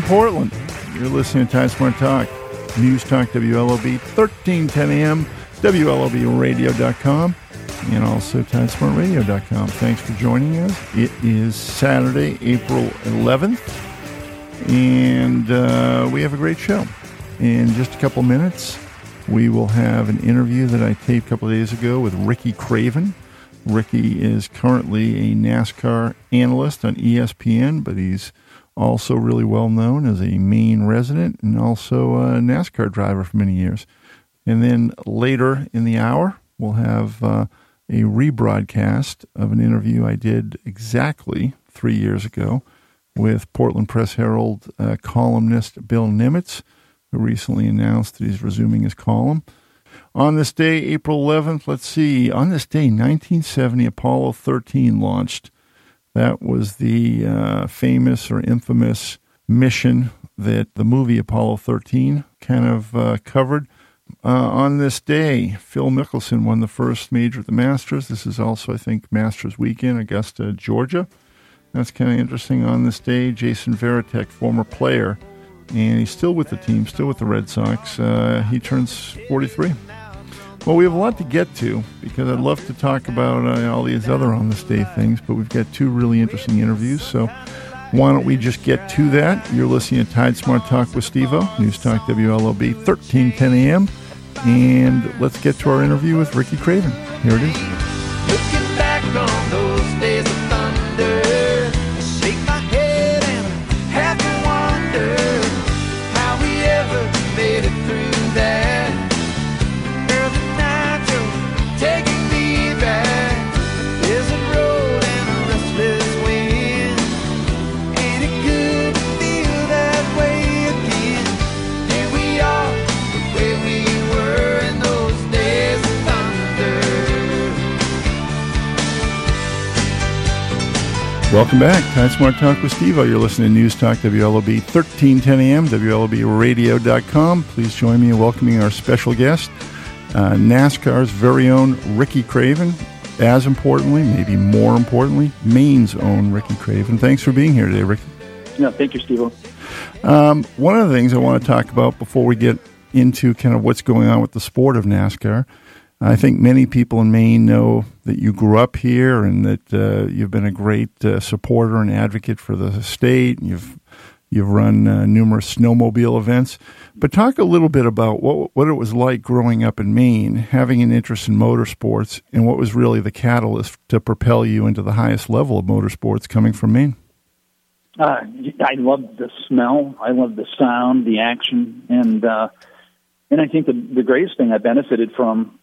Portland. You're listening to Time Smart Talk. News Talk WLOB, 1310 AM, WLOBradio.com, and also TimeSmartRadio.com. Thanks for joining us. It is Saturday, April 11th, and we have a great show. In just a couple minutes, we will have an interview that I taped a couple of days ago with Ricky Craven. Ricky is currently a NASCAR analyst on ESPN, but he's also really well known as a Maine resident and also a NASCAR driver for many years. And then later in the hour, we'll have a rebroadcast of an interview I did exactly 3 years ago with Portland Press-Herald columnist Bill Nimitz, who recently announced that he's resuming his column. On this day, April 11th, let's see, on this day, 1970, Apollo 13 launched. That was the famous or infamous mission that the movie Apollo 13 kind of covered. On this day, Phil Mickelson won the first major at the Masters. This is also, I think, Masters weekend, Augusta, Georgia. That's kind of interesting. On this day, Jason Varitek, former player, and he's still with the team, still with the Red Sox. He turns 43. Well, we have a lot to get to because I'd love to talk about all these other on this day things, but we've got two really interesting interviews, so why don't we just get to that? You're listening to Tide Smart Talk with Steve-O, News Talk WLOB, 1310 AM, and let's get to our interview with Ricky Craven. Here it is. Looking back on those days of thunder, shake my head and have to wonder how we ever made it through that. Taking me back, there's a road and a restless wind. Ain't it good to feel that way again? Here we are, the way we were in those days of thunder. Welcome back. Time Smart Talk with Steve-O. You're listening to News Talk WLOB, 1310 AM, WLOBradio.com. Please join me in welcoming our special guest, NASCAR's very own Ricky Craven. As importantly, maybe more importantly, Maine's own Ricky Craven. Thanks for being here today, Ricky. No, thank you, Steve-O. One of the things I want to talk about before we get into kind of what's going on with the sport of NASCAR, I think many people in Maine know that you grew up here and that you've been a great supporter and advocate for the state. You've run numerous snowmobile events. But talk a little bit about what it was like growing up in Maine, having an interest in motorsports, and what was really the catalyst to propel you into the highest level of motorsports coming from Maine. I loved the smell. I loved the sound, the action. And I think the greatest thing I benefited from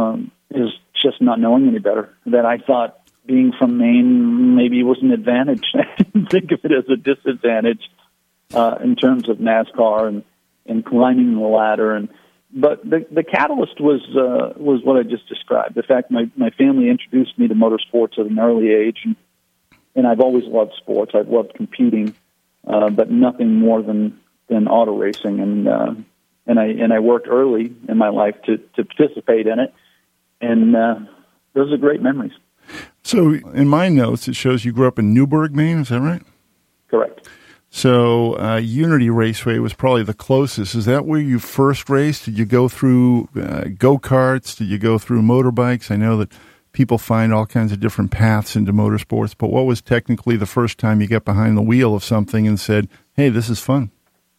is just not knowing any better, that I thought being from Maine maybe was an advantage. I didn't think of it as a disadvantage in terms of NASCAR and climbing the ladder. But the catalyst was what I just described. The fact my family introduced me to motorsports at an early age, and I've always loved sports. I've loved competing, but nothing more than auto racing. And I worked early in my life to participate in it, and those are great memories. So in my notes, it shows you grew up in Newburgh, Maine. Is that right? Correct. So Unity Raceway was probably the closest. Is that where you first raced? Did you go through go-karts? Did you go through motorbikes? I know that people find all kinds of different paths into motorsports, but what was technically the first time you got behind the wheel of something and said, hey, this is fun?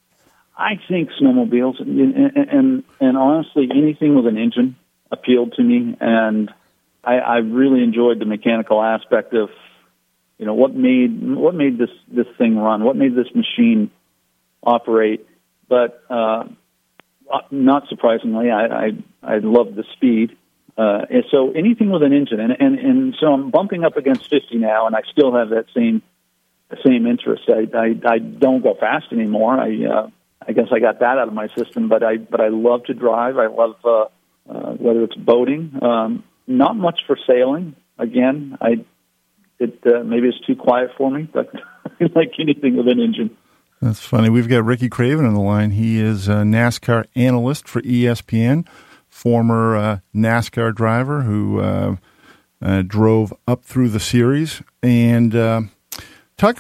I think snowmobiles, and honestly, anything with an engine appealed to me, and I really enjoyed the mechanical aspect of, what made this thing run, what made this machine operate. But not surprisingly, I loved the speed. And so anything with an engine, and so I'm bumping up against 50 now, and I still have that same interest. I don't go fast anymore. I guess I got that out of my system, but I love to drive. I love whether it's boating. Not much for sailing. Again, maybe it's too quiet for me, but I like anything with an engine. That's funny. We've got Ricky Craven on the line. He is a NASCAR analyst for ESPN, former NASCAR driver who drove up through the series. And talk about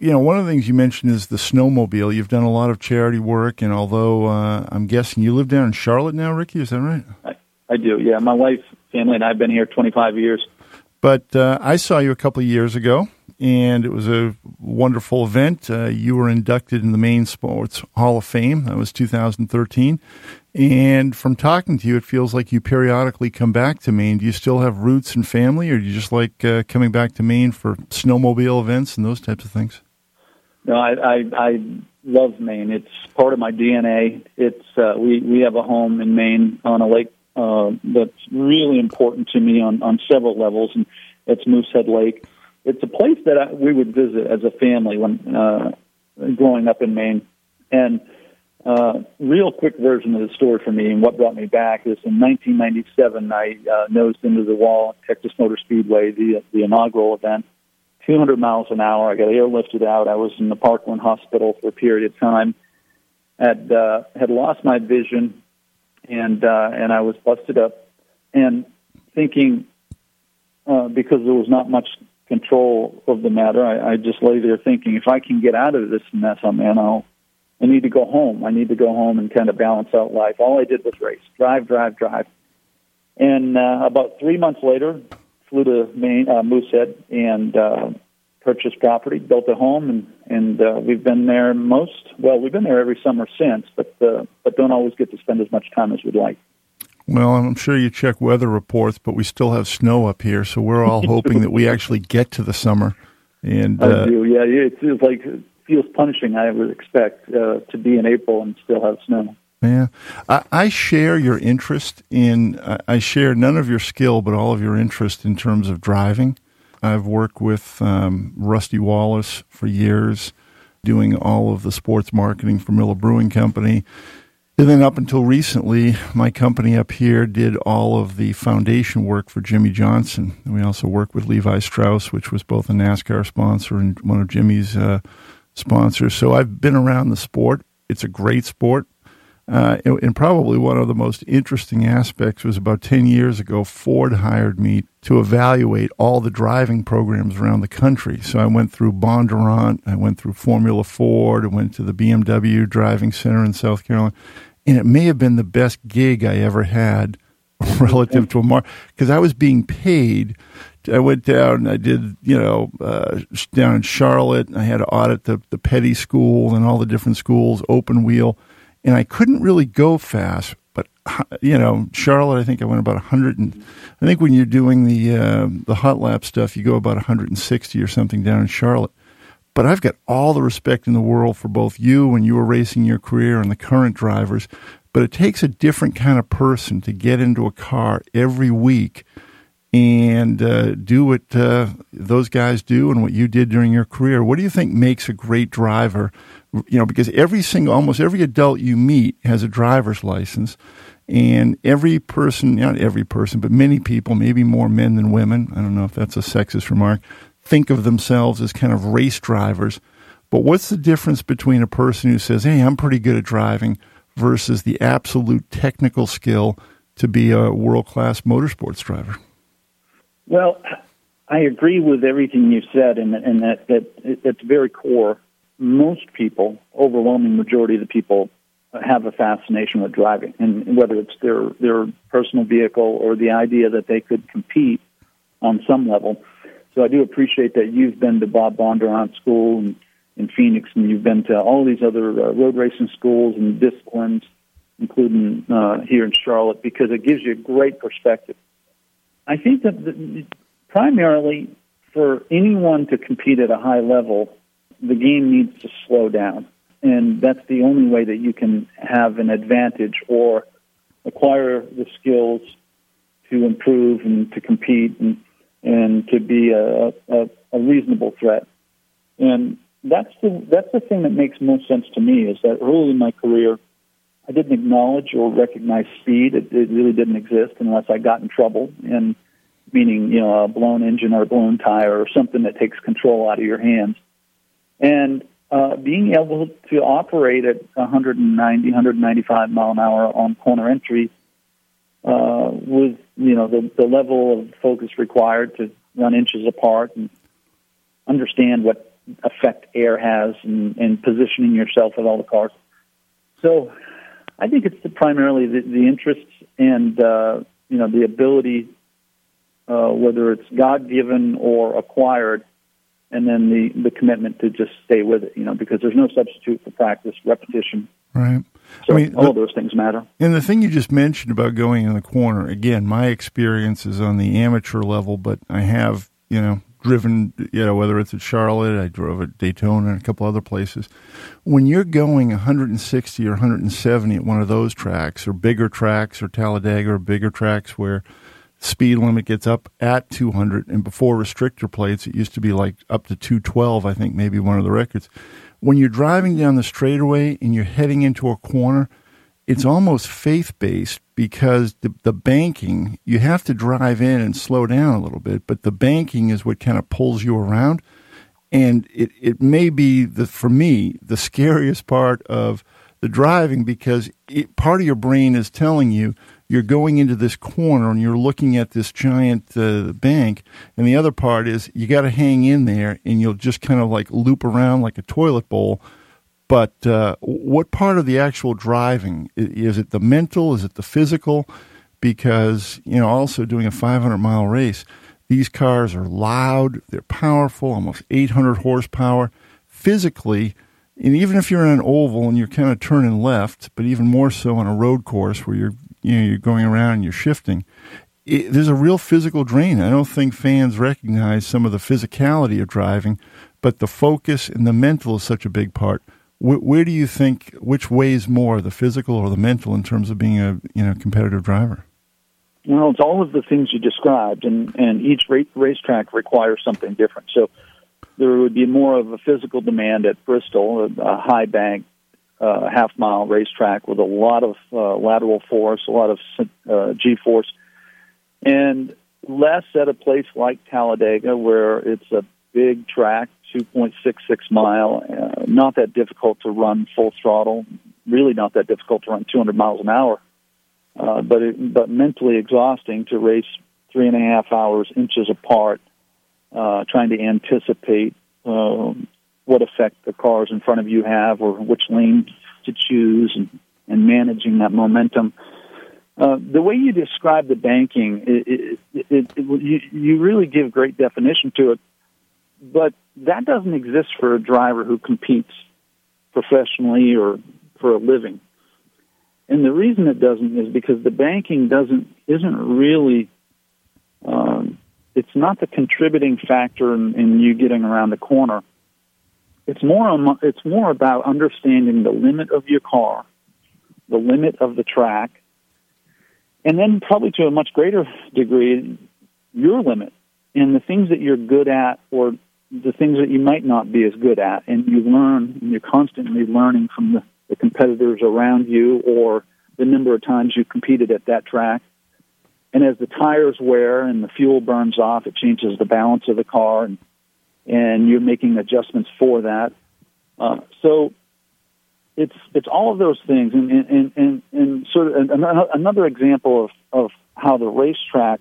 one of the things you mentioned is the snowmobile. You've done a lot of charity work, and although I'm guessing you live down in Charlotte now, Ricky, is that right? I do, yeah. My wife, family, and I have been here 25 years. But I saw you a couple of years ago, and it was a wonderful event. You were inducted in the Maine Sports Hall of Fame. That was 2013. And from talking to you, it feels like you periodically come back to Maine. Do you still have roots and family, or do you just like coming back to Maine for snowmobile events and those types of things? No, I love Maine. It's part of my DNA. It's we have a home in Maine on a lake that's really important to me on several levels, and it's Moosehead Lake. It's a place that we would visit as a family when growing up in Maine. And real quick version of the story for me and what brought me back is in 1997, I nosed into the wall at Texas Motor Speedway, the inaugural event, 200 miles an hour. I got airlifted out. I was in the Parkland Hospital for a period of time. Had lost my vision, and I was busted up. And thinking, because there was not much control of the matter, I just lay there thinking, if I can get out of this mess I'm in, I need to go home. I need to go home and kind of balance out life. All I did was race, drive. And about 3 months later, flew to Maine, Moosehead, and purchased property, built a home, and we've been there we've been there every summer since, but don't always get to spend as much time as we'd like. Well, I'm sure you check weather reports, but we still have snow up here, so we're all hoping that we actually get to the summer. And I do, yeah. It feels punishing, I would expect, to be in April and still have snow. Yeah. I share your interest I share none of your skill, but all of your interest in terms of driving. I've worked with Rusty Wallace for years, doing all of the sports marketing for Miller Brewing Company. And then up until recently, my company up here did all of the foundation work for Jimmy Johnson. And we also worked with Levi Strauss, which was both a NASCAR sponsor and one of Jimmy's sponsors. So I've been around the sport. It's a great sport. And probably one of the most interesting aspects was about 10 years ago, Ford hired me to evaluate all the driving programs around the country. So I went through Bondurant, I went through Formula Ford, I went to the BMW Driving Center in South Carolina. And it may have been the best gig I ever had relative to because I was being paid. I went down and I did, down in Charlotte. I had to audit the Petty School and all the different schools, open wheel. And I couldn't really go fast, but, Charlotte, I think I went about 100. I think when you're doing the hot lap stuff, you go about 160 or something down in Charlotte. But I've got all the respect in the world for both you when you were racing your career and the current drivers. But it takes a different kind of person to get into a car every week and do what those guys do and what you did during your career. What do you think makes a great driver? Because almost every adult you meet has a driver's license, and every person, not every person, but many people, maybe more men than women, I don't know if that's a sexist remark, think of themselves as kind of race drivers. But what's the difference between a person who says, hey, I'm pretty good at driving, versus the absolute technical skill to be a world-class motorsports driver? Well, I agree with everything you said, and that at the very core, most people, overwhelming majority of the people, have a fascination with driving, and whether it's their personal vehicle or the idea that they could compete on some level. So I do appreciate that you've been to Bob Bondurant School in Phoenix, and you've been to all these other road racing schools and disciplines, including here in Charlotte, because it gives you a great perspective. I think that primarily for anyone to compete at a high level, the game needs to slow down. And that's the only way that you can have an advantage or acquire the skills to improve and to compete and to be a reasonable threat. And that's the thing that makes most sense to me, is that early in my career, I didn't acknowledge or recognize speed. It really didn't exist unless I got in trouble, and meaning, a blown engine or a blown tire or something that takes control out of your hands. And being able to operate at 190, 195 mile an hour on corner entry with, the level of focus required to run inches apart and understand what effect air has and positioning yourself with all the cars. So I think it's primarily the interests and, the ability, whether it's God-given or acquired, and then the commitment to just stay with it, because there's no substitute for practice, repetition. Right. So all of those things matter. And the thing you just mentioned about going in the corner, again, my experience is on the amateur level, but I have, driven, whether it's at Charlotte, I drove at Daytona and a couple other places. When you're going 160 or 170 at one of those tracks, or bigger tracks, or Talladega, or bigger tracks where speed limit gets up at 200, and before restrictor plates, it used to be like up to 212, I think, maybe one of the records. When you're driving down the straightaway and you're heading into a corner, it's almost faith-based because the banking, you have to drive in and slow down a little bit, but the banking is what kind of pulls you around. And it may be, for me, the scariest part of the driving, because part of your brain is telling you you're going into this corner and you're looking at this giant bank, and the other part is you got to hang in there and you'll just kind of like loop around like a toilet bowl. But what part of the actual driving, is it the mental, is it the physical? Because, also doing a 500-mile race, these cars are loud, they're powerful, almost 800 horsepower. Physically, and even if you're in an oval and you're kind of turning left, but even more so on a road course where you're going around and you're shifting, there's a real physical drain. I don't think fans recognize some of the physicality of driving, but the focus and the mental is such a big part. Where do you think, which weighs more, the physical or the mental, in terms of being a competitive driver? Well, it's all of the things you described, and each racetrack requires something different. So there would be more of a physical demand at Bristol, a high bank, half-mile racetrack with a lot of lateral force, a lot of G-force, and less at a place like Talladega, where it's a big track, 2.66 mile, not that difficult to run full throttle, really not that difficult to run 200 miles an hour, but mentally exhausting to race 3.5 hours, inches apart, trying to anticipate what effect the cars in front of you have or which lane to choose and managing that momentum. The way you describe the banking, you really give great definition to it, but that doesn't exist for a driver who competes professionally or for a living. And the reason it doesn't is because the banking isn't really, it's not the contributing factor in you getting around the corner. It's more about understanding the limit of your car, the limit of the track, and then probably to a much greater degree, your limit and the things that you're good at or the things that you might not be as good at. And you learn, and you're constantly learning from the competitors around you or the number of times you competed at that track. And as the tires wear and the fuel burns off, it changes the balance of the car, and you're making adjustments for that. So it's all of those things. And sort of another example of how the racetrack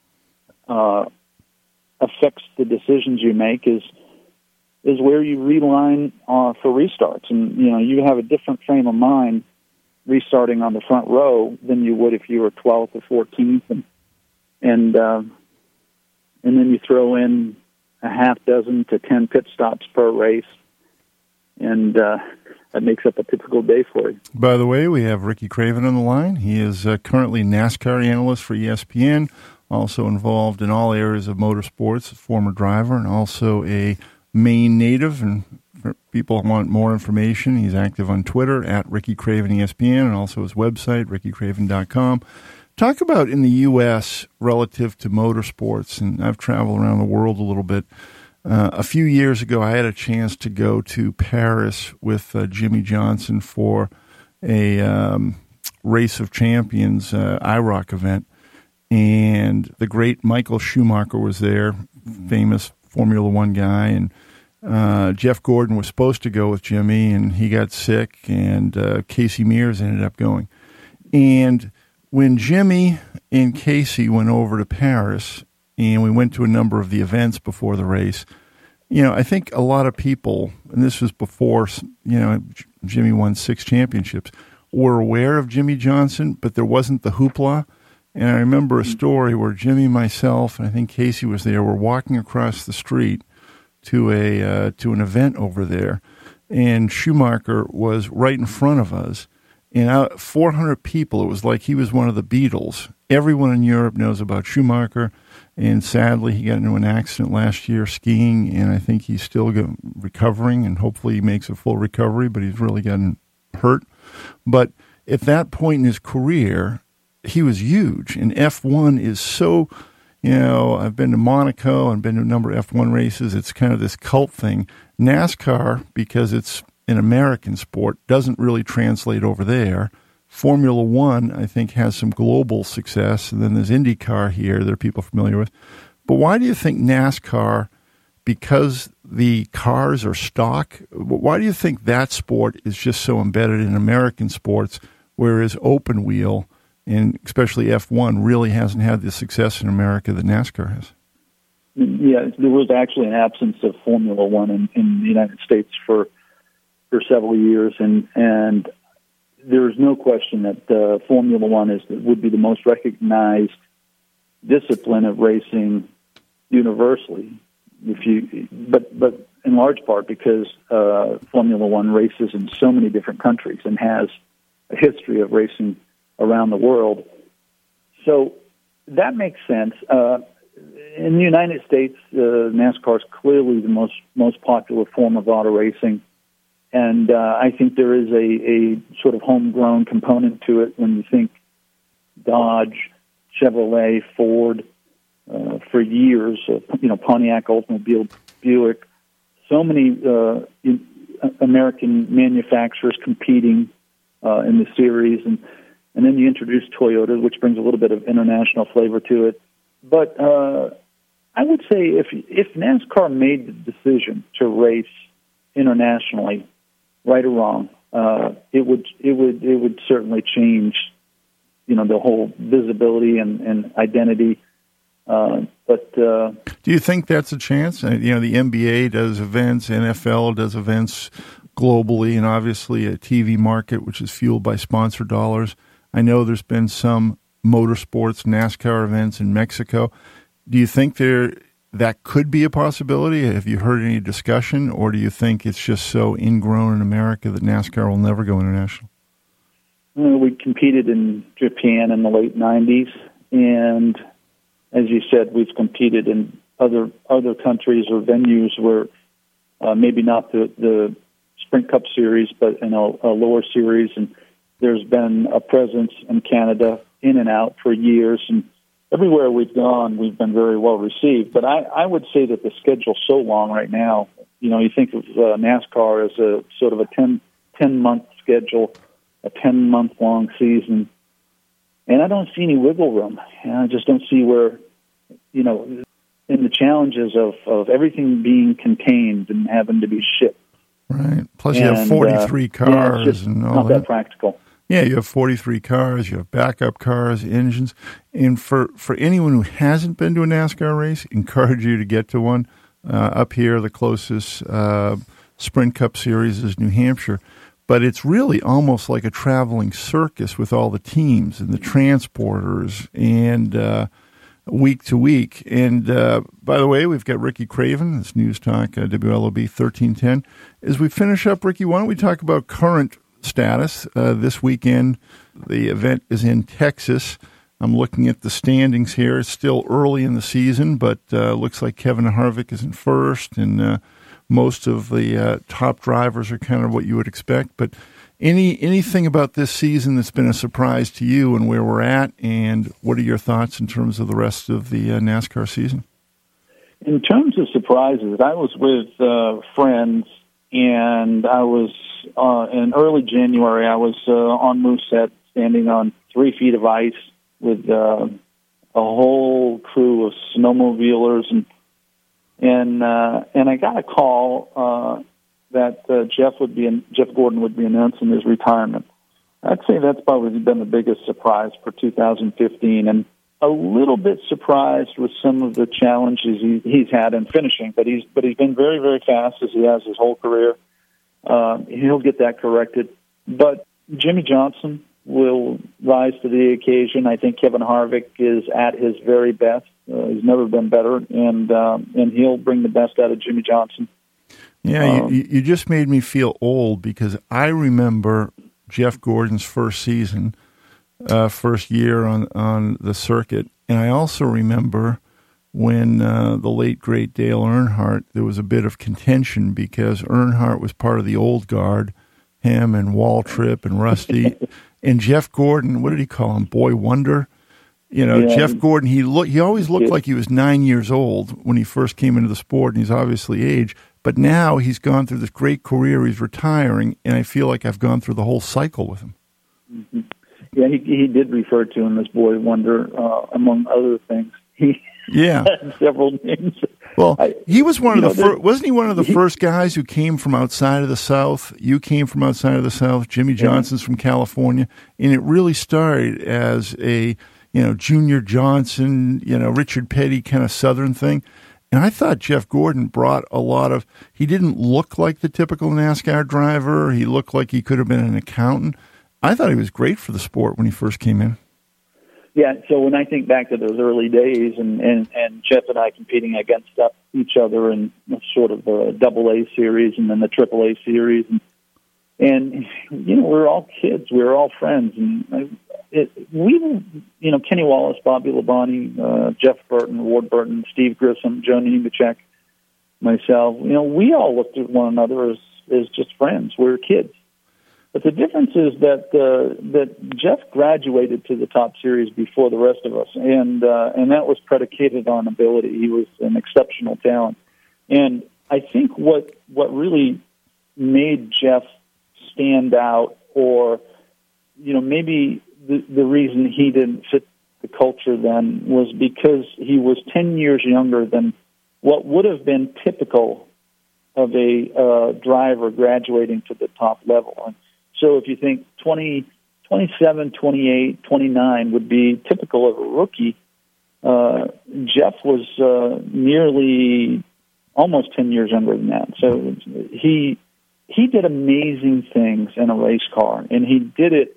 affects the decisions you make is where you reline for restarts. And, you have a different frame of mind restarting on the front row than you would if you were 12th or 14th. And then you throw in a half dozen to 10 pit stops per race, and that makes up a typical day for you. By the way, we have Ricky Craven on the line. He is currently NASCAR analyst for ESPN, also involved in all areas of motorsports, a former driver, and also a Maine native. And for people who want more information, he's active on Twitter at Ricky Craven ESPN, and also his website, rickycraven.com. Talk about in the U.S. relative to motorsports, and I've traveled around the world a little bit. A few years ago, I had a chance to go to Paris with Jimmy Johnson for a Race of Champions IROC event, and the great Michael Schumacher was there, famous Formula One guy, and Jeff Gordon was supposed to go with Jimmy, and he got sick, and Casey Mears ended up going. And when Jimmy and Casey went over to Paris, and we went to a number of the events before the race, I think a lot of people, and this was before, Jimmy won 6 championships, were aware of Jimmy Johnson, but there wasn't the hoopla. And I remember a story where Jimmy, myself, and I think Casey was there, were walking across the street to an event over there, and Schumacher was right in front of us. And out 400 people, it was like he was one of the Beatles. Everyone in Europe knows about Schumacher, and sadly he got into an accident last year skiing, and I think he's still recovering, and hopefully he makes a full recovery, but he's really gotten hurt. But at that point in his career, he was huge, and F1 is so, I've been to Monaco and been to a number of F1 races. It's kind of this cult thing. NASCAR, because it's an American sport, doesn't really translate over there. Formula One, I think, has some global success, and then there's IndyCar here that people are familiar with. But why do you think NASCAR, because the cars are stock, why do you think that sport is just so embedded in American sports, whereas open wheel, and especially F1, really hasn't had the success in America that NASCAR has? Yeah, there was actually an absence of Formula One in the United States for several years, and there is no question that Formula One would be the most recognized discipline of racing universally. But in large part because Formula One races in so many different countries and has a history of racing around the world. So that makes sense. In the United States, NASCAR is clearly the most popular form of auto racing. And I think there is a sort of homegrown component to it when you think Dodge, Chevrolet, Ford, for years, Pontiac, Oldsmobile, Buick, so many American manufacturers competing in the series. And then you introduce Toyota, which brings a little bit of international flavor to it. But I would say if NASCAR made the decision to race internationally, right or wrong, it would certainly change, the whole visibility and identity. But do you think that's a chance? The NBA does events, NFL does events globally, and obviously a TV market which is fueled by sponsor dollars. I know there's been some motorsports NASCAR events in Mexico. Do you think that could be a possibility? Have you heard any discussion, or do you think it's just so ingrown in America that NASCAR will never go international? We competed in Japan in the late 90s, and as you said, we've competed in other countries or venues where maybe not the Sprint Cup Series, but in a lower series, and there's been a presence in Canada in and out for years, and everywhere we've gone, we've been very well received. But I would say that the schedule's so long right now. You think of NASCAR as a sort of a 10-month schedule, a 10-month-long season. And I don't see any wiggle room. I just don't see where, in the challenges of everything being contained and having to be shipped. Right. Plus you have 43 cars. It's just and all not that practical. Yeah, you have 43 cars, you have backup cars, engines. And for anyone who hasn't been to a NASCAR race, encourage you to get to one. Up here, the closest Sprint Cup Series is New Hampshire. But it's really almost like a traveling circus with all the teams and the transporters and week to week. And by the way, we've got Ricky Craven, this News Talk, WLOB 1310. As we finish up, Ricky, why don't we talk about current status? This weekend, the event is in Texas. I'm looking at the standings here. It's still early in the season, but looks like Kevin Harvick is in first, and most of the top drivers are kind of what you would expect. But anything about this season that's been a surprise to you and where we're at, and what are your thoughts in terms of the rest of the NASCAR season? In terms of surprises, I was with friends, and I was in early January. I was on Moosehead, standing on 3 feet of ice with a whole crew of snowmobilers, and I got a call that Jeff Gordon would be announcing his retirement. I'd say that's probably been the biggest surprise for 2015, and a little bit surprised with some of the challenges he's had in finishing, but he's been very, very fast as he has his whole career. He'll get that corrected. But Jimmy Johnson will rise to the occasion. I think Kevin Harvick is at his very best. He's never been better, and he'll bring the best out of Jimmy Johnson. Yeah, you just made me feel old because I remember Jeff Gordon's first season, first year on the circuit, and I also remember when the late, great Dale Earnhardt, there was a bit of contention because Earnhardt was part of the old guard, him and Waltrip and Rusty, and Jeff Gordon, what did he call him, Boy Wonder? You know, yeah. Jeff Gordon, he always looked like he was 9 years old when he first came into the sport, and he's obviously aged. But now he's gone through this great career. He's retiring, and I feel like I've gone through the whole cycle with him. Mm-hmm. Yeah, he did refer to him as Boy Wonder, among other things. He had several names. Well, he was one of the first. Wasn't he one of the first guys who came from outside of the South? You came from outside of the South. Jimmy Johnson's from California, and it really started as a Junior Johnson, Richard Petty kind of Southern thing. And I thought Jeff Gordon brought a lot of, he didn't look like the typical NASCAR driver. He looked like he could have been an accountant. I thought he was great for the sport when he first came in. Yeah, so when I think back to those early days and Jeff and I competing against each other in sort of the AA series and then the AAA series, and we're all kids, we were all friends, and Kenny Wallace, Bobby Labonte, Jeff Burton, Ward Burton, Steve Grissom, Joe Nemechek, myself, we all looked at one another as just friends. We were kids. But the difference is that Jeff graduated to the top series before the rest of us, and that was predicated on ability. He was an exceptional talent. And I think what really made Jeff stand out, or maybe the reason he didn't fit the culture then, was because he was 10 years younger than what would have been typical of a driver graduating to the top level. And so if you think 27, 28, 29 would be typical of a rookie, Jeff was nearly almost 10 years younger than that. So he did amazing things in a race car, and he did it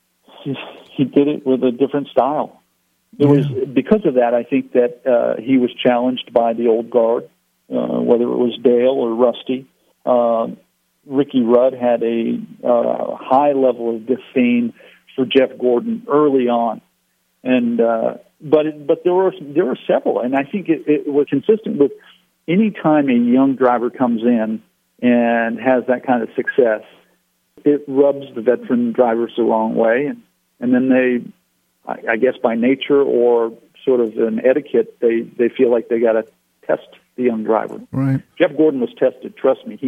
with a different style. It was because of that, I think, that he was challenged by the old guard, whether it was Dale or Rusty. Ricky Rudd had a high level of disdain for Jeff Gordon early on, and but there were several, and I think it was consistent with any time a young driver comes in and has that kind of success, it rubs the veteran drivers the wrong way, and then they, I guess by nature or sort of an etiquette, they feel like they got to test the young driver. Right. Jeff Gordon was tested. Trust me,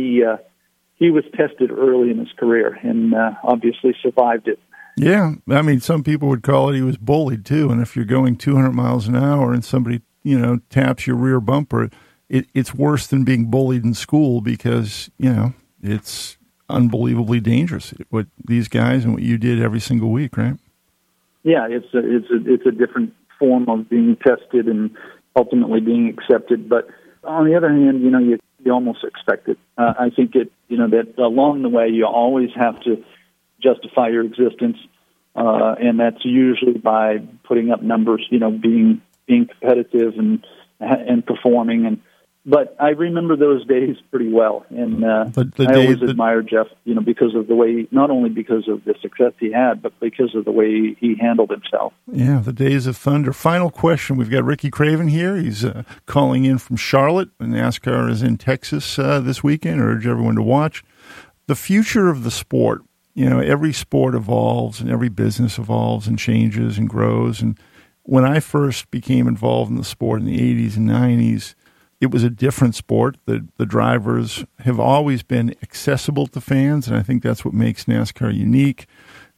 he was tested early in his career and obviously survived it. Yeah, I mean, some people would call it he was bullied too. And if you're going 200 miles an hour and somebody taps your rear bumper, it's worse than being bullied in school because it's unbelievably dangerous. What these guys and what you did every single week, right? Yeah, it's a different form of being tested and ultimately being accepted. But on the other hand, you almost expect it. I think that along the way you always have to justify your existence, and that's usually by putting up numbers, being competitive and performing. But I remember those days pretty well, and I always admired Jeff, because of the way, not only because of the success he had, but because of the way he handled himself. Yeah, the days of thunder. Final question. We've got Ricky Craven here. He's calling in from Charlotte, and NASCAR is in Texas this weekend. I urge everyone to watch. The future of the sport. Every sport evolves, and every business evolves and changes and grows. And when I first became involved in the sport in the 80s and 90s, it was a different sport. The drivers have always been accessible to fans, and I think that's what makes NASCAR unique.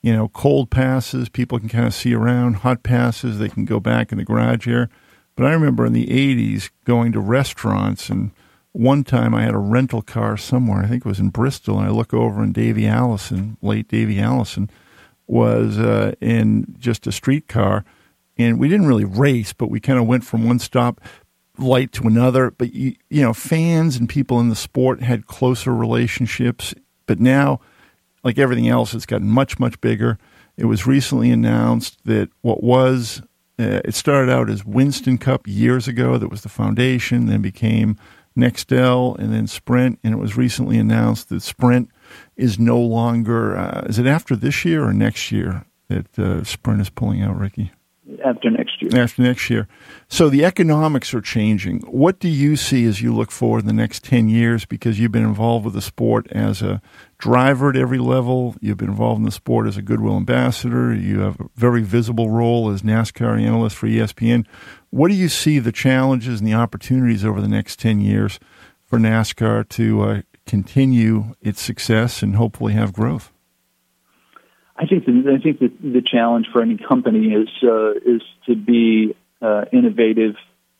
Cold passes, people can kind of see around. Hot passes, they can go back in the garage here. But I remember in the 80s going to restaurants, and one time I had a rental car somewhere, I think it was in Bristol, and I look over and Davey Allison, late Davey Allison, was in just a street car. and we didn't really race, but we kind of went from one stop light to another. But, fans and people in the sport had closer relationships. But now, like everything else, it's gotten much, much bigger. It was recently announced that it started out as Winston Cup years ago. That was the foundation, then became Nextel, and then Sprint. And it was recently announced that Sprint is no longer, is it after this year or next year that Sprint is pulling out, Ricky? After next year. After next year. So the economics are changing. What do you see as you look forward in the next 10 years? Because you've been involved with the sport as a driver at every level. You've been involved in the sport as a Goodwill ambassador. You have a very visible role as NASCAR analyst for ESPN. What do you see the challenges and the opportunities over the next 10 years for NASCAR to continue its success and hopefully have growth? I think that the challenge for any company is to be innovative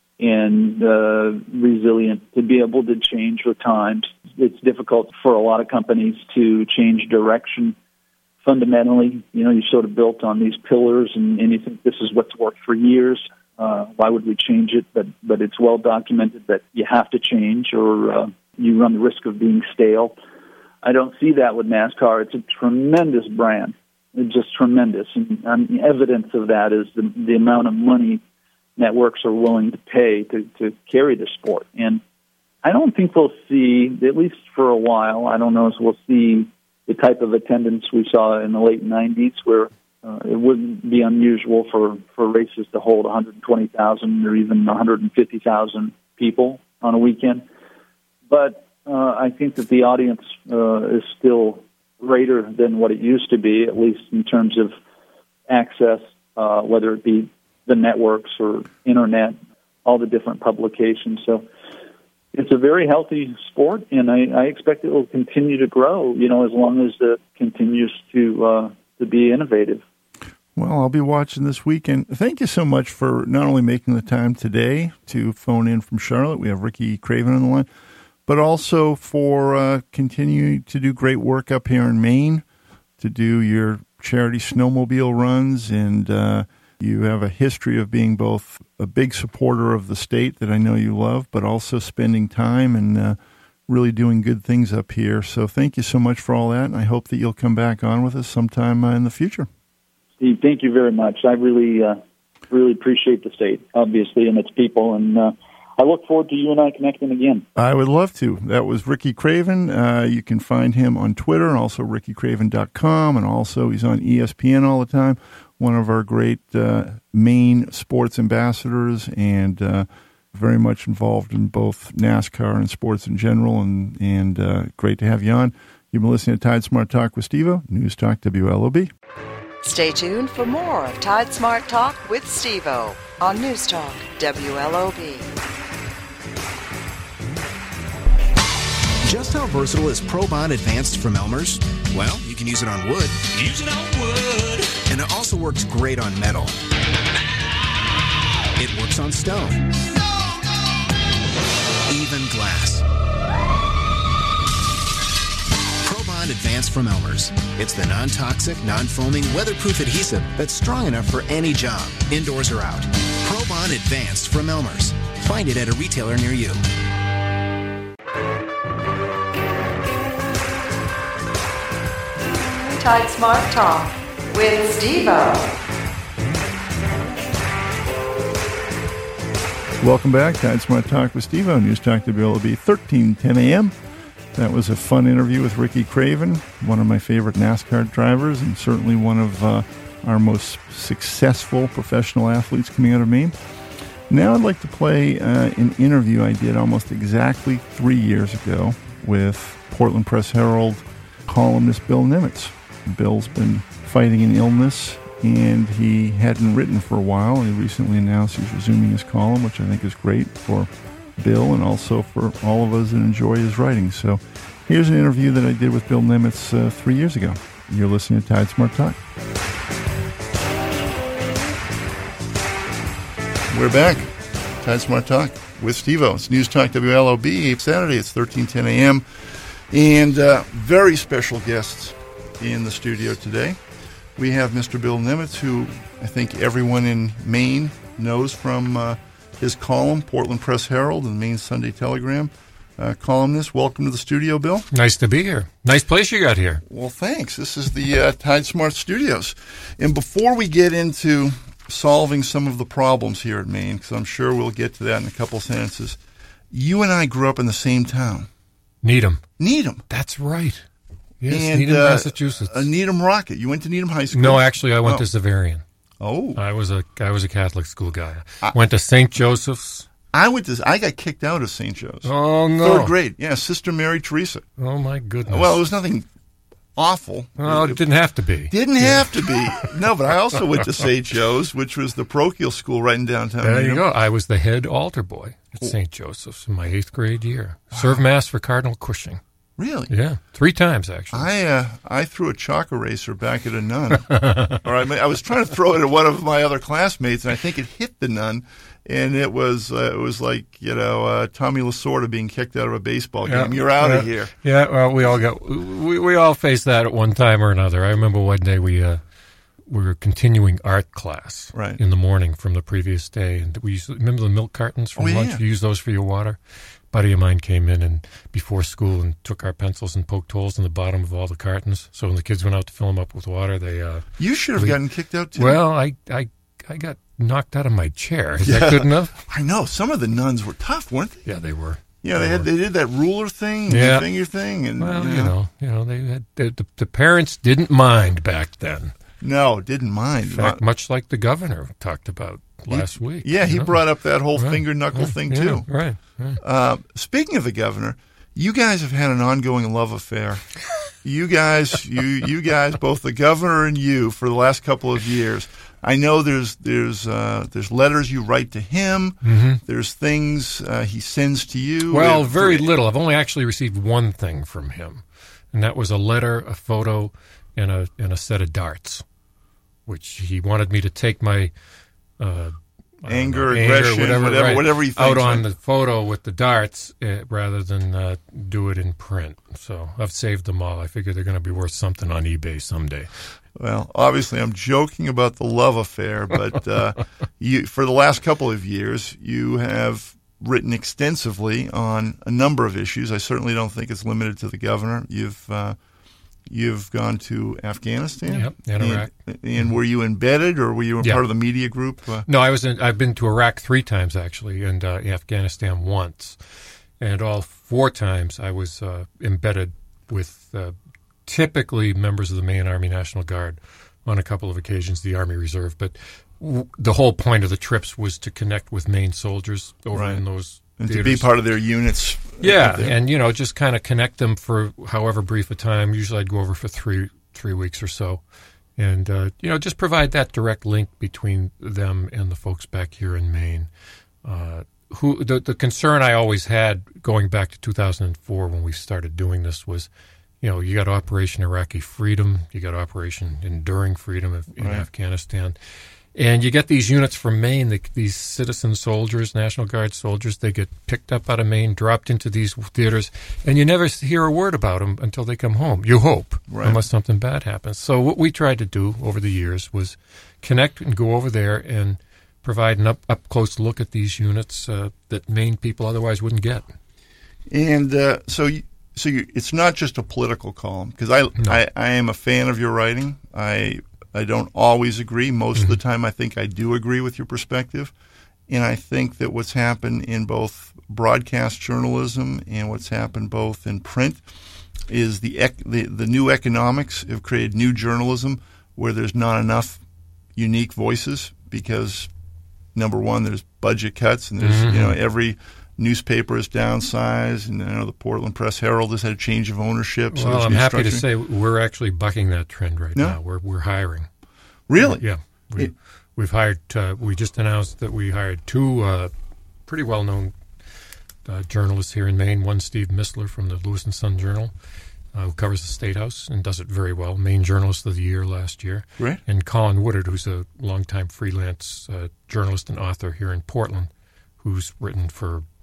and resilient, to be able to change with times. It's difficult for a lot of companies to change direction fundamentally. You sort of built on these pillars, and you think this is what's worked for years. Why would we change it? But it's well documented that you have to change, or you run the risk of being stale. I don't see that with NASCAR. It's a tremendous brand. It's just tremendous. And evidence of that is the amount of money networks are willing to pay to carry the sport. And I don't think we'll see, at least for a while, I don't know if we'll see the type of attendance we saw in the late 90s, where it wouldn't be unusual for races to hold 120,000 or even 150,000 people on a weekend. But I think that the audience is still greater than what it used to be, at least in terms of access, whether it be the networks or internet, all the different publications. So it's a very healthy sport, and I expect it will continue to grow, as long as it continues to be innovative. Well, I'll be watching this weekend. Thank you so much for not only making the time today to phone in from Charlotte. We have Ricky Craven on the line, but also for continuing to do great work up here in Maine, to do your charity snowmobile runs. And you have a history of being both a big supporter of the state that I know you love, but also spending time and really doing good things up here. So thank you so much for all that, and I hope that you'll come back on with us sometime in the future. Steve, thank you very much. I really appreciate the state, obviously, and its people, and I look forward to you and I connecting again. I would love to. That was Ricky Craven. You can find him on Twitter, and also rickycraven.com, and also he's on ESPN all the time, one of our great Maine sports ambassadors, and very much involved in both NASCAR and sports in general, and great to have you on. You've been listening to Tide Smart Talk with Steve-O, News Talk WLOB. Stay tuned for more of Tide Smart Talk with Steve-O on News Talk WLOB. Just how versatile is ProBond Advanced from Elmer's? Well, you can use it on wood. Use it on wood. And it also works great on metal. It works on stone. Even glass. ProBond Advanced from Elmer's. It's the non-toxic, non-foaming, weatherproof adhesive that's strong enough for any job, indoors or out. ProBond Advanced from Elmer's. Find it at a retailer near you. Tide Smart Talk with Steve-O. Welcome back. Tide Smart Talk with Steve-O, News Talk WLOB, 1310 a.m. That was a fun interview with Ricky Craven, one of my favorite NASCAR drivers and certainly one of our most successful professional athletes coming out of Maine. Now I'd like to play an interview I did almost exactly 3 years ago with Portland Press Herald columnist Bill Nimitz. Bill's been fighting an illness, and he hadn't written for a while. He recently announced he's resuming his column, which I think is great for Bill and also for all of us that enjoy his writing. So here's an interview that I did with Bill Nimitz 3 years ago. You're listening to Tide Smart Talk. We're back. Tide Smart Talk with Steve-O. It's News Talk WLOB. Saturday, it's 1310 a.m. And very special guests in the studio today. We have Mr. Bill Nimitz, who I think everyone in Maine knows from his column, Portland Press Herald and Maine Sunday Telegram. Columnist, welcome to the studio, Bill. Nice to be here. Nice place you got here. Well, thanks. This is the Tide Smart Studios. And before we get into solving some of the problems here at Maine, because I'm sure we'll get to that in a couple sentences, you and I grew up in the same town. Needham. Needham. That's right. Yes, And, Needham, Massachusetts. Needham Rocket. You went to Needham High School? No, actually, I went to Xaverian. Oh. I was a Catholic school guy. Went to St. Joseph's. I got kicked out of St. Joe's. Oh, no. Third grade. Yeah, Sister Mary Teresa. Oh, my goodness. Well, it was nothing awful. Well, it didn't have to be. Didn't have to be. No, but I also went to St. Joe's, which was the parochial school right in downtown. There Needham. you go. I was the head altar boy at St. Joseph's in my 8th grade year. Served Mass for Cardinal Cushing. Really? Yeah, 3 times, actually. I threw a chalk eraser back at a nun. Or I was trying to throw it at one of my other classmates, and I think it hit the nun. And it was like, Tommy Lasorda being kicked out of a baseball game. You're out of here. Yeah, well, we all faced that at one time or another. I remember one day we were continuing art class in the morning from the previous day, and we remember the milk cartons from lunch. You use those for your water. A buddy of mine came in and before school and took our pencils and poked holes in the bottom of all the cartons. So when the kids went out to fill them up with water, they you should have gotten kicked out too. Well, I got knocked out of my chair. Is that good enough? I know. Some of the nuns were tough, weren't they? Yeah, they were. Yeah, they did that ruler thing, finger thing, and well, they had the parents didn't mind back then. No, didn't mind. In fact, much like the governor talked about last week. Yeah, he brought up that whole finger knuckle thing too. Right. Speaking of the governor, you guys have had an ongoing love affair. You guys, both the governor and you, for the last couple of years. I know there's letters you write to him. Mm-hmm. There's things he sends to you. Well, very little. I've only actually received one thing from him, and that was a letter, a photo, and a set of darts, which he wanted me to take my anger, aggression, whatever he thinks out on the photo with the darts rather than do it in print. So I've saved them all. I figure they're going to be worth something on eBay someday. Well, obviously, I'm joking about the love affair, but for the last couple of years, you have written extensively on a number of issues. I certainly don't think it's limited to the governor. You've gone to Afghanistan, yep, and Iraq. And were you embedded, or were you part of the media group? No, I've been to Iraq 3 times actually, and Afghanistan once, and all 4 times I was embedded with typically members of the Maine Army National Guard, on a couple of occasions the Army Reserve. But the whole point of the trips was to connect with Maine soldiers over in those and theaters. To be part of their units. Yeah, and just kind of connect them for however brief a time. Usually I'd go over for three weeks or so. And, just provide that direct link between them and the folks back here in Maine. The concern I always had going back to 2004 when we started doing this was, you got Operation Iraqi Freedom, you got Operation Enduring Freedom in Afghanistan, and you get these units from Maine, these citizen soldiers, National Guard soldiers, they get picked up out of Maine, dropped into these theaters, and you never hear a word about them until they come home. You hope, unless something bad happens. So what we tried to do over the years was connect and go over there and provide an up-close look at these units that Maine people otherwise wouldn't get. And so it's not just a political column, because I am a fan of your writing. I don't always agree. Most of the time I think I do agree with your perspective. And I think that what's happened in both broadcast journalism and what's happened both in print is the new economics have created new journalism where there's not enough unique voices because, number one, there's budget cuts and there's every newspaper is downsized, and I know the Portland Press Herald has had a change of ownership. So well, I'm happy to say we're actually bucking that trend right now. We're hiring. Really? Yeah. We've hired. We just announced that we hired 2 pretty well-known journalists here in Maine. One, Steve Missler from the Lewis and Sun Journal, who covers the State House and does it very well. Maine Journalist of the Year last year. Right. And Colin Woodard, who's a longtime freelance journalist and author here in Portland, who's written for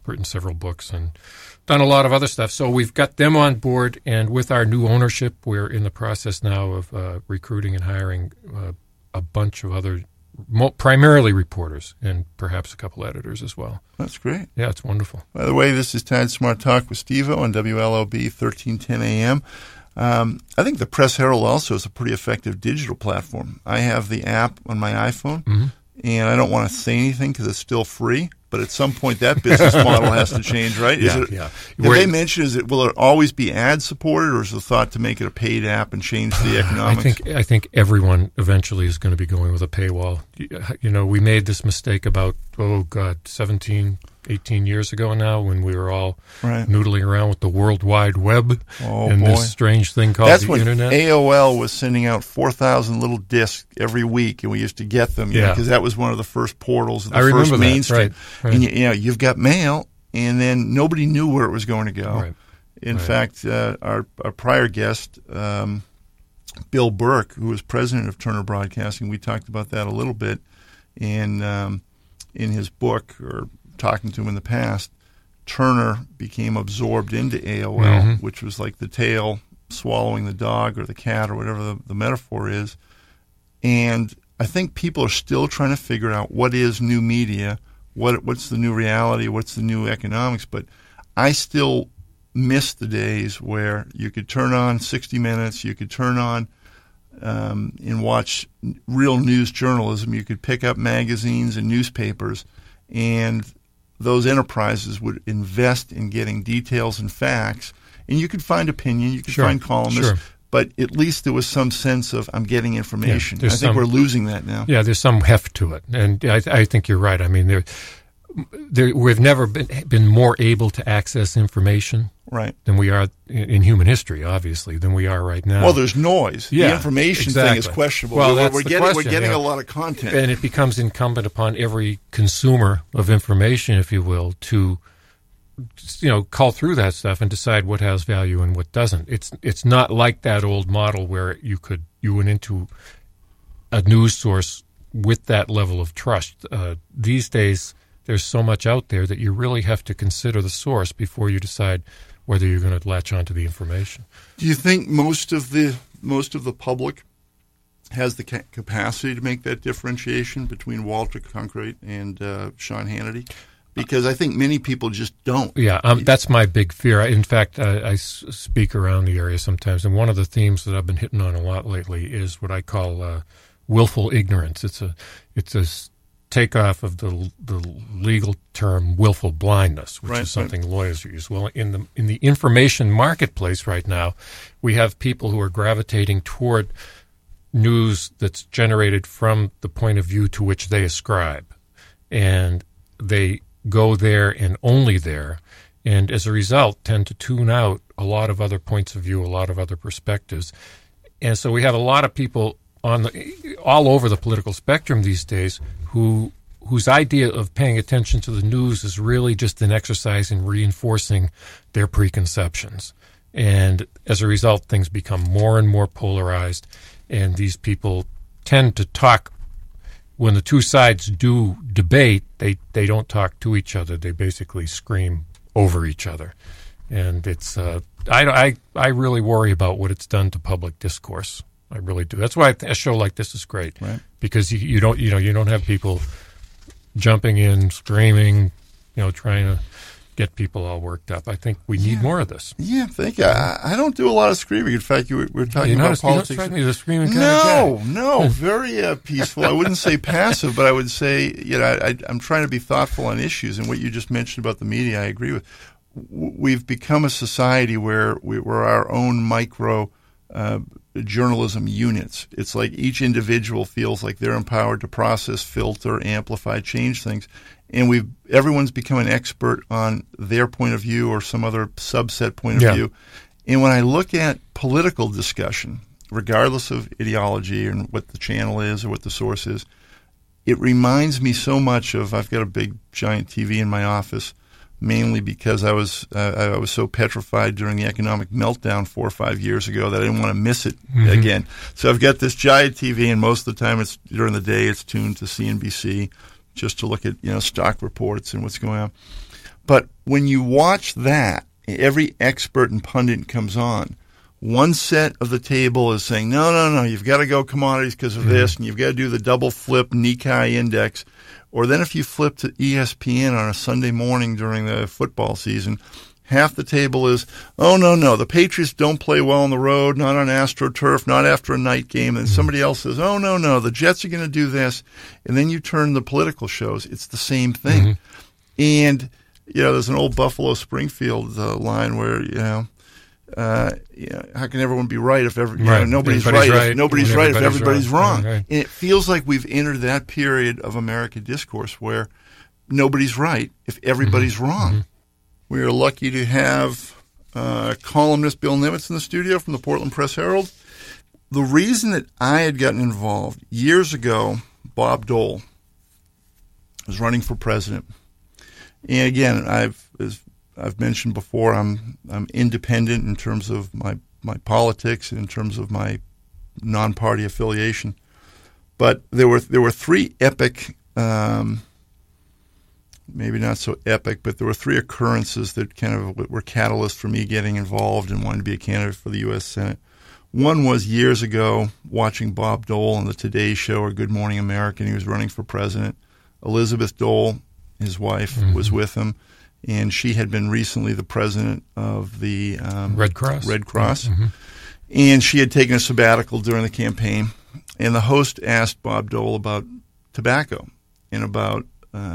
written several books and done a lot of other stuff. So we've got them on board, and with our new ownership, we're in the process now of recruiting and hiring a bunch of other, primarily reporters, and perhaps a couple editors as well. That's great. Yeah, it's wonderful. By the way, this is Tide Smart Talk with Steve-O on WLOB 1310 AM. I think the Press Herald also is a pretty effective digital platform. I have the app on my iPhone, and I don't want to say anything because it's still free. But at some point, that business model has to change, right? Did they mention, will it always be ad supported, or is the thought to make it a paid app and change the economics? I think everyone eventually is going to be going with a paywall. You know, we made this mistake about 17, 18 years ago now, when we were all noodling around with the World Wide Web this strange thing called the Internet. That's when AOL was sending out 4,000 little discs every week, and we used to get them because that was one of the first portals, the first mainstream. Right. And you've got mail, and then nobody knew where it was going to go. Right. In fact, our prior guest, Bill Burke, who was president of Turner Broadcasting, we talked about that a little bit in his book, or talking to him in the past. Turner became absorbed into AOL, which was like the tail swallowing the dog or the cat or whatever the metaphor is. And I think people are still trying to figure out what is new media, what's the new reality, what's the new economics. But I still miss the days where you could turn on 60 Minutes, you could turn on and watch real news journalism. You could pick up magazines and newspapers, and those enterprises would invest in getting details and facts. And you could find opinion, you could find columnists, but at least there was some sense of, I'm getting information. I think we're losing that now. Yeah, there's some heft to it. And I think you're right. I mean, we've never been more able to access information than we are in human history, obviously, than we are right now. Well, there's noise. Yeah, the information thing is questionable. Well, we're getting a lot of content. And it becomes incumbent upon every consumer of information, if you will, to cull through that stuff and decide what has value and what doesn't. It's not like that old model where you went into a news source with that level of trust. These days, there's so much out there that you really have to consider the source before you decide whether you're going to latch onto the information. Do you think most of the public has the capacity to make that differentiation between Walter Cronkite and Sean Hannity? Because I think many people just don't. Yeah, that's my big fear. In fact, I speak around the area sometimes, and one of the themes that I've been hitting on a lot lately is what I call willful ignorance. It's a takeoff of the legal term willful blindness, which is something lawyers use. Well, in the information marketplace right now, we have people who are gravitating toward news that's generated from the point of view to which they ascribe, and they go there and only there, and as a result tend to tune out a lot of other points of view, a lot of other perspectives. And so we have a lot of people all over the political spectrum these days whose idea of paying attention to the news is really just an exercise in reinforcing their preconceptions. And as a result, things become more and more polarized, and these people tend to talk. When the two sides do debate, they don't talk to each other. They basically scream over each other. And it's I really worry about what it's done to public discourse. I really do. That's why a show like this is great, because you don't have people jumping in, screaming, trying to get people all worked up. I think we need more of this. Yeah, thank you. I don't do a lot of screaming. In fact, we were talking about politics. You don't strike me as a screaming kind of guy. No, very peaceful. I wouldn't say passive, but I would say, I'm trying to be thoughtful on issues. And what you just mentioned about the media, I agree with. We've become a society where we're our own micro journalism units. It's like each individual feels like they're empowered to process, filter, amplify, change things. And everyone's become an expert on their point of view or some other subset point of view. And when I look at political discussion, regardless of ideology and what the channel is or what the source is, it reminds me so much of, I've got a big giant TV in my office, mainly because I was so petrified during the economic meltdown 4 or 5 years ago that I didn't want to miss it again. So I've got this giant TV, and most of the time during the day it's tuned to CNBC, just to look at stock reports and what's going on. But when you watch that, every expert and pundit comes on. One set of the table is saying, no, you've got to go commodities because of this, and you've got to do the double flip Nikkei index. Or then if you flip to ESPN on a Sunday morning during the football season, half the table is, oh, no, the Patriots don't play well on the road, not on AstroTurf, not after a night game. And somebody else says, oh, no, the Jets are going to do this. And then you turn the political shows. It's the same thing. And, there's an old Buffalo Springfield line where, how can everyone be right if nobody's right? If nobody's right if everybody's wrong. Right. And it feels like we've entered that period of American discourse where nobody's right if everybody's wrong. We are lucky to have columnist Bill Nimitz in the studio from the Portland Press-Herald. The reason that I had gotten involved years ago, Bob Dole was running for president. And again, as I've mentioned before, I'm independent in terms of my politics and in terms of my non-party affiliation. But there were three epic, maybe not so epic, but there were three occurrences that kind of were catalysts for me getting involved and wanting to be a candidate for the U.S. Senate. One was years ago watching Bob Dole on the Today Show or Good Morning America. He was running for president. Elizabeth Dole, his wife, was with him. And she had been recently the president of the Red Cross. And she had taken a sabbatical during the campaign. And the host asked Bob Dole about tobacco and about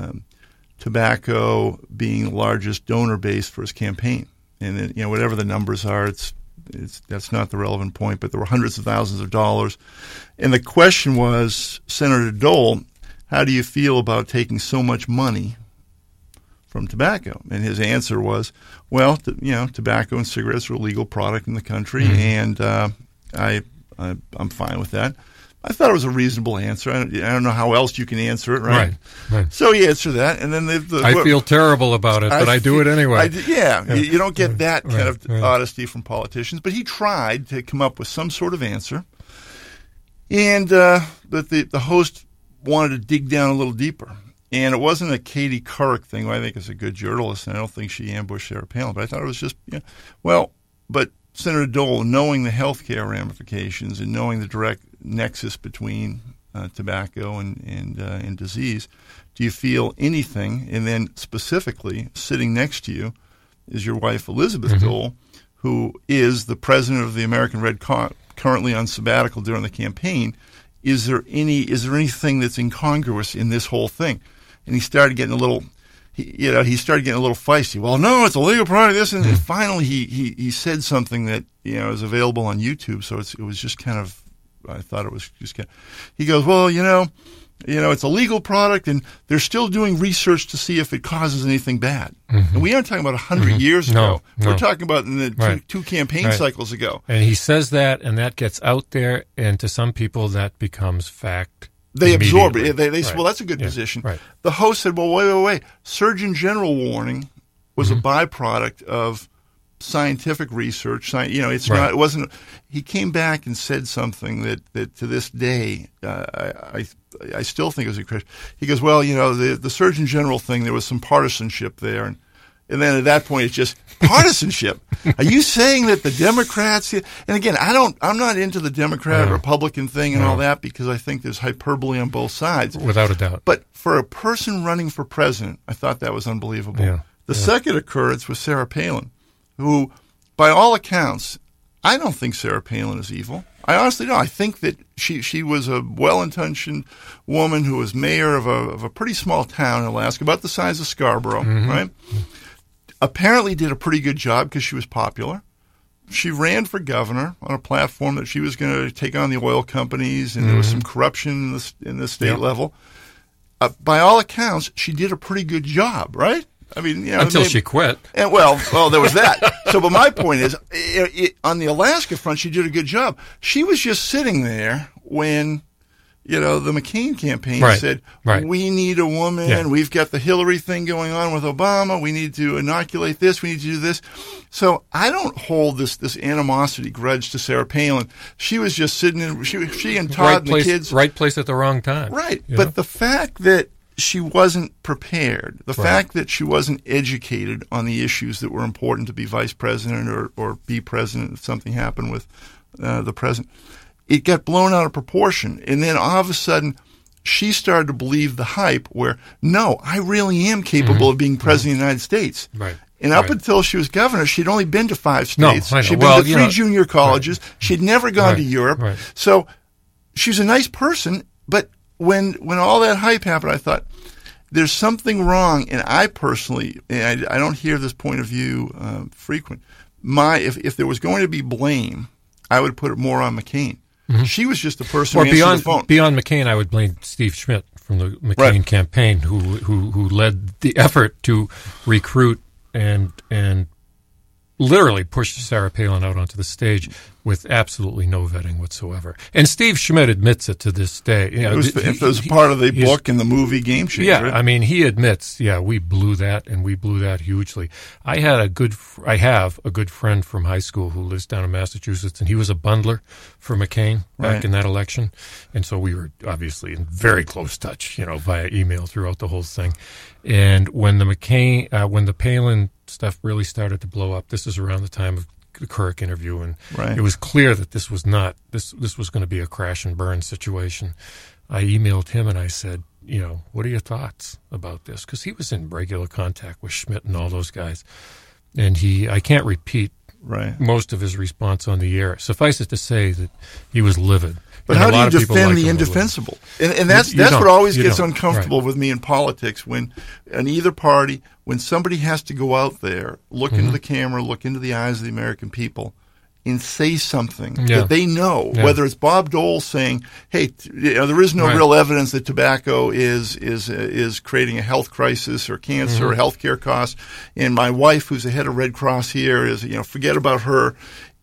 tobacco being the largest donor base for his campaign. And then, whatever the numbers are, that's not the relevant point. But there were hundreds of thousands of dollars. And the question was, Senator Dole, how do you feel about taking so much money from tobacco? And his answer was, well, tobacco and cigarettes are a legal product in the country, and I'm fine with that. I thought it was a reasonable answer. I don't know how else you can answer it, right? So he answered that, and then I feel terrible about it, but I do it anyway. You don't get that kind of honesty from politicians, but he tried to come up with some sort of answer, and but the host wanted to dig down a little deeper. And it wasn't a Katie Couric thing, who I think is a good journalist, and I don't think she ambushed Sarah Palin, but I thought it was just, but Senator Dole, knowing the health care ramifications and knowing the direct nexus between tobacco and disease, do you feel anything? And then specifically, sitting next to you is your wife, Elizabeth Dole, who is the president of the American Red Cross, currently on sabbatical during the campaign. Is there anything that's incongruous in this whole thing? And he started getting a little, feisty. Well, no, it's a legal product. This and finally he said something that is available on YouTube. So it was just kind of, I thought it was just kind of. He goes, well, it's a legal product, and they're still doing research to see if it causes anything bad. And we aren't talking about 100 years ago. No. We're talking about in the two campaign cycles ago. And he says that, and that gets out there, and to some people that becomes fact. They absorb it. They say, well, that's a good position. Right. The host said, well, wait. Surgeon General warning was a byproduct of scientific research. It's not. It wasn't. He came back and said something that to this day I still think it was a question. He goes, well, the Surgeon General thing, there was some partisanship there, and then at that point it's just partisanship. Are you saying that the Democrats? And again, I'm not into the Democrat Republican thing and all that, because I think there's hyperbole on both sides, without a doubt. But for a person running for president, I thought that was unbelievable. The second occurrence was Sarah Palin, who, by all accounts, I don't think Sarah Palin is evil. I honestly don't. I think that she was a well-intentioned woman who was mayor of a pretty small town in Alaska, about the size of Scarborough, right? Apparently did a pretty good job because she was popular. She ran for governor on a platform that she was going to take on the oil companies, and there was some corruption in the state level. By all accounts, she did a pretty good job, right? I mean, until she quit. And well, there was that. So, but my point is, on the Alaska front, she did a good job. She was just sitting there when, the McCain campaign said, we need a woman. Yeah. We've got the Hillary thing going on with Obama. We need to inoculate this. We need to do this. So I don't hold this animosity grudge to Sarah Palin. She was just sitting in. She and Todd and the kids. Right place at the wrong time. Right. But the fact that she wasn't prepared. The Right. fact that she wasn't educated on the issues that were important to be vice president or be president if something happened with the president, it got blown out of proportion. And then all of a sudden, she started to believe the hype where, no, I really am capable of being president of the United States. Right. And up Right. until she was governor, she'd only been to 5 No, states. I know. She'd been Well, to you 3 know, junior colleges. She'd never gone to Right. Europe. Right. So she's a nice person, but when all that hype happened, I thought, there's something wrong. And I personally, and I don't hear this point of view frequent, if there was going to be blame, I would put it more on McCain. She was just the person Or who answered the phone. beyond McCain, I would blame Steve Schmidt from the McCain Right. campaign, who led the effort to recruit and literally pushed Sarah Palin out onto the stage with absolutely no vetting whatsoever. And Steve Schmidt admits it to this day. You know, It was part of the he's- book and the movie Game Changer. Yeah, right? I mean, he admits, we blew that, and we blew that hugely. I have a good friend from high school who lives down in Massachusetts, and he was a bundler for McCain back Right. in that election, and so we were obviously in very close touch, via email throughout the whole thing. And when the Palin stuff really started to blow up, this is around the time of the Kirk interview, and Right. it was clear that this was not this was going to be a crash and burn situation. I emailed him and I said, what are your thoughts about this? Because he was in regular contact with Schmidt and all those guys, and I can't repeat Right. most of his response on the air. Suffice it to say that he was livid. But And a how lot do of you people defend liked the him a little. indefensible? And that's You what don't. always You gets don't. uncomfortable Right. with me in politics, when in either party, when somebody has to go out there, look Mm-hmm. into the camera, look into the eyes of the American people, and say something Yeah. that they know, Yeah. whether it's Bob Dole saying, "Hey, there is no Right. real evidence that tobacco is creating a health crisis or cancer Mm-hmm. or health care costs," and my wife, who's the head of Red Cross here, is forget about her.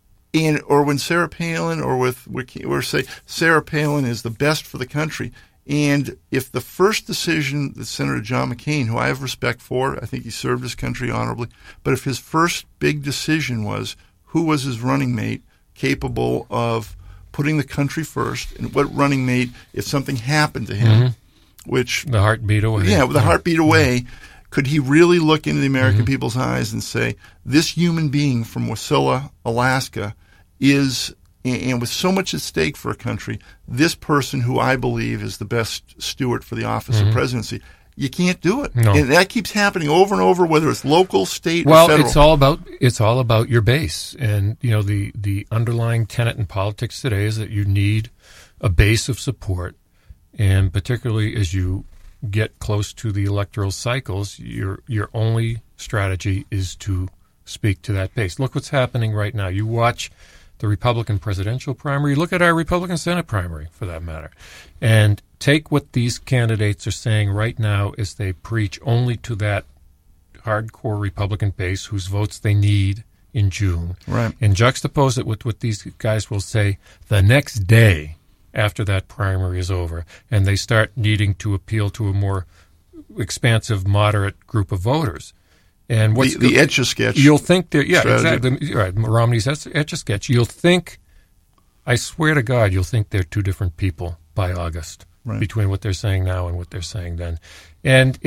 Or when Sarah Palin, or say Sarah Palin is the best for the country. And if the first decision that Senator John McCain, who I have respect for, I think he served his country honorably, but if his first big decision was who was his running mate capable of putting the country first, and what running mate, if something happened to him, which The heartbeat away. with the heartbeat away, could he really look into the American people's eyes and say, this human being from Wasilla, Alaska, is, and with so much at stake for a country, this person who I believe is the best steward for the office of presidency? You can't do it. No. And that keeps happening over and over, whether it's local, state, or Well, federal. it's all about your base, and the underlying tenet in politics today is that you need a base of support, and particularly as you get close to the electoral cycles, your only strategy is to speak to that base. Look what's happening right now. You watch the Republican presidential primary. Look at our Republican Senate primary, for that matter, and take what these candidates are saying right now as they preach only to that hardcore Republican base whose votes they need in June, Right. and juxtapose it with what these guys will say the next day after that primary is over, and they start needing to appeal to a more expansive, moderate group of voters. And what's The Etch-a-Sketch you'll think that, strategy. exactly, right, Romney's Etch-a-Sketch. You'll think, I swear to God, you'll think they're two different people by August, Right. between what they're saying now and what they're saying then. And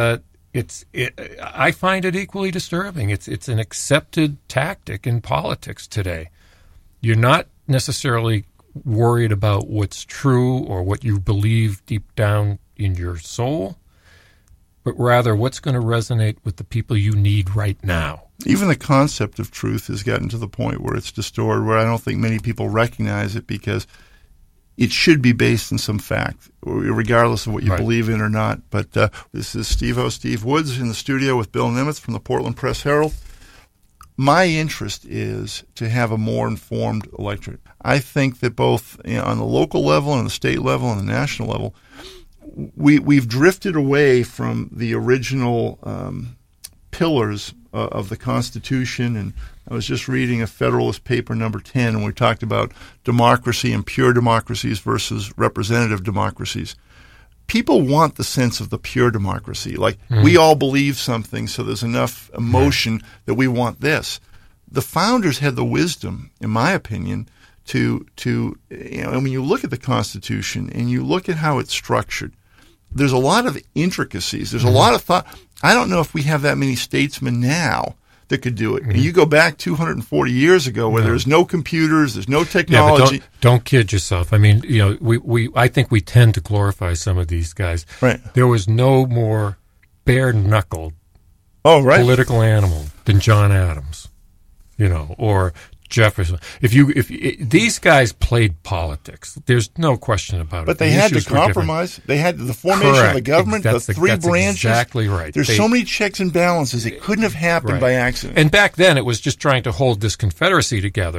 I find it equally disturbing. It's an accepted tactic in politics today. You're not necessarily worried about what's true or what you believe deep down in your soul, but rather what's going to resonate with the people you need right now. Even the concept of truth has gotten to the point where it's distorted, where I don't think many people recognize it, because it should be based in some fact, regardless of what you Right. believe in or not. But this is Steve Woods in the studio with Bill Nimitz from the Portland Press-Herald. My interest is to have a more informed electorate. I think that both on the local level and the state level and the national level, we've drifted away from the original pillars of the Constitution. And I was just reading a Federalist paper number 10, and we talked about democracy and pure democracies versus representative democracies. People want the sense of the pure democracy. Like, we all believe something, so there's enough emotion that we want this. The founders had the wisdom, in my opinion, to when you look at the Constitution and you look at how it's structured, there's a lot of intricacies. There's a lot of thought. I don't know if we have that many statesmen now that could do it. And you go back 240 years ago where there's no computers, there's no technology. Yeah, but don't kid yourself. I mean, I think we tend to glorify some of these guys. Right. There was no more bare-knuckled political animal than John Adams, or Jefferson. If these guys played politics, there's no question about it. But they had to compromise. They had the formation of the government, the three branches. Exactly right. There's so many checks and balances. It couldn't have happened by accident. And back then, it was just trying to hold this confederacy together.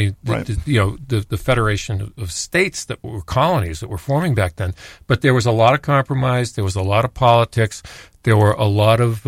The federation of states that were colonies that were forming back then. But there was a lot of compromise. There was a lot of politics. There were a lot of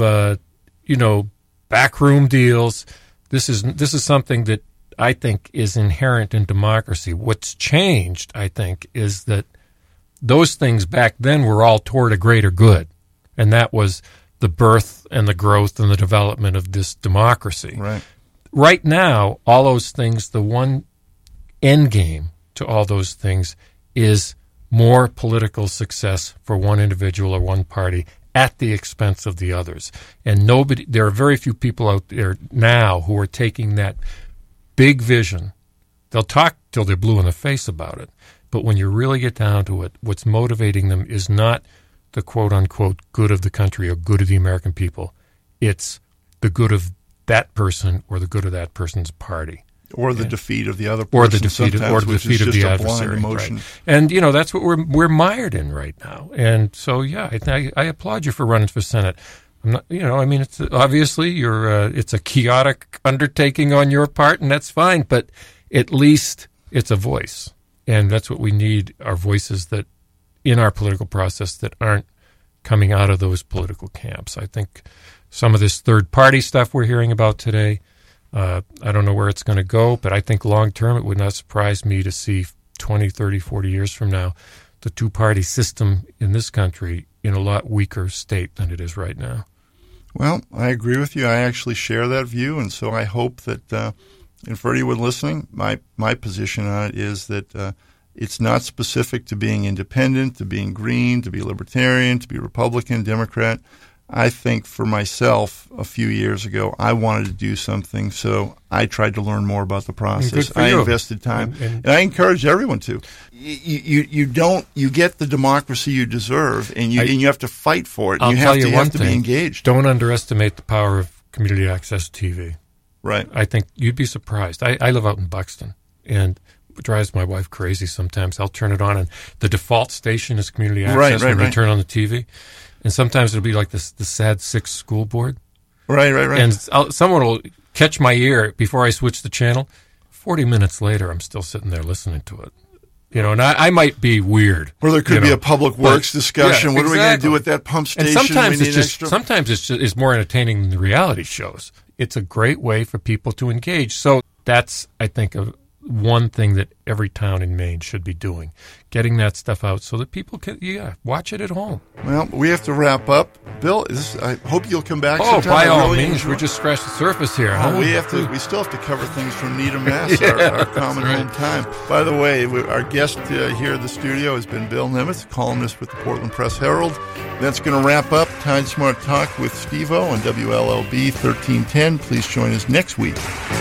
backroom deals. This is something that I think is inherent in democracy. What's changed, I think, is that those things back then were all toward a greater good, and that was the birth and the growth and the development of this democracy. Right now, all those things, the one end game to all those things is more political success for one individual or one party at the expense of the others. And there are very few people out there now who are taking that big vision. They'll talk till they're blue in the face about it. But when you really get down to it, what's motivating them is not the quote-unquote good of the country or good of the American people. It's the good of that person or the good of that person's party. Or the defeat of the other person. Or the defeat of the adversary. Right. And, that's what we're mired in right now. And so, I applaud you for running for Senate. I'm not, it's obviously it's a chaotic undertaking on your part, and that's fine, but at least it's a voice. And that's what we need, are voices that, in our political process, that aren't coming out of those political camps. I think some of this third-party stuff we're hearing about today, I don't know where it's going to go, but I think long-term it would not surprise me to see 20, 30, 40 years from now the two-party system in this country in a lot weaker state than it is right now. Well, I agree with you. I actually share that view, and so I hope that, and for anyone listening, my position on it is that it's not specific to being independent, to being green, to be libertarian, to be Republican, Democrat. I think for myself, a few years ago, I wanted to do something, so I tried to learn more about the process. I invested time, and I encourage everyone to. You get the democracy you deserve, and you have to fight for it. You have to be engaged. Don't underestimate the power of community access TV. Right. I think you'd be surprised. I live out in Buxton, and it drives my wife crazy sometimes. I'll turn it on, and the default station is community access when we turn on the TV. And sometimes it'll be like the sad sixth school board. Right. And someone will catch my ear before I switch the channel. 40 minutes later, I'm still sitting there listening to it. And I might be weird. Or there could be a public works discussion. What are we going to do with that pump station? And sometimes it's more entertaining than the reality shows. It's a great way for people to engage. So that's, I think, one thing that every town in Maine should be doing, getting that stuff out so that people can watch it at home. Well, we have to wrap up. Bill, I hope you'll come back sometime. By all means. We're just scratching the surface here. We still have to cover things from Needham, Mass, our common home time. By the way, our guest here in the studio has been Bill Nimitz, columnist with the Portland Press Herald. That's going to wrap up Tide Smart Talk with Steve-O on WLLB 1310. Please join us next week.